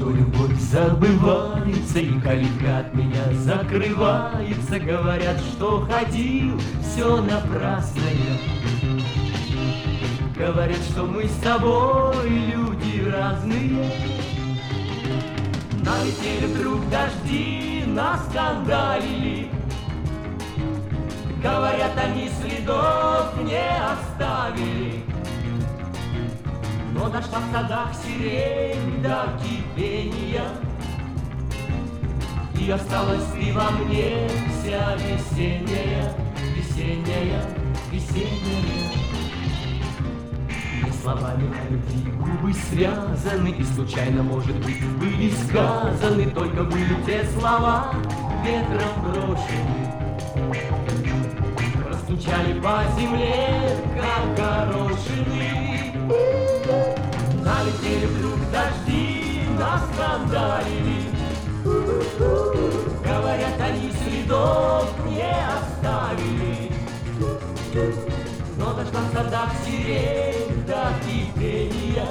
что любовь забывается, и калитка от меня закрывается. Говорят, что ходил, все напрасно я. Говорят, что мы с тобой люди разные. Налетели вдруг дожди, наскандалили. Говорят, они следов не оставили. Но дошла в садах сирень до кипения, и осталась ты во мне вся весенняя, весенняя, весенняя. И словами о любви губы связаны, и случайно, может быть, были сказаны, только были те слова ветром брошены. Простучали по земле, как горошины. Налетели вдруг дожди, наскандалили. Говорят, они следов не оставили. Но дошла в садах сирень до кипения,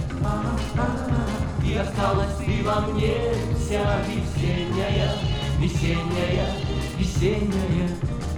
и осталась ты во мне вся весенняя, весенняя, весенняя.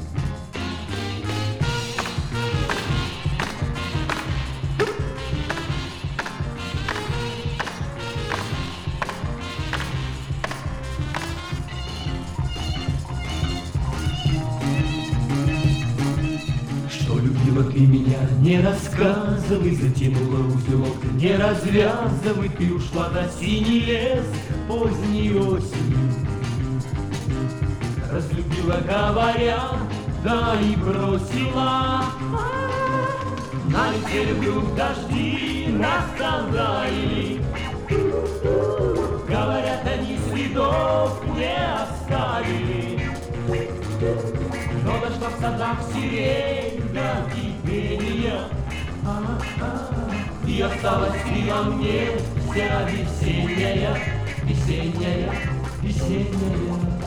Любила ты меня, не рассказывай, затянула узелок, не развязывай. Ты ушла на синий лес поздней осенью. Разлюбила, говоря, да и бросила. Налетели вдруг дожди, наскандалили. Говорят, они следов не оставили. Но дошла в садах сирень до кипения, и осталась ты во мне вся весенняя, весенняя, весенняя.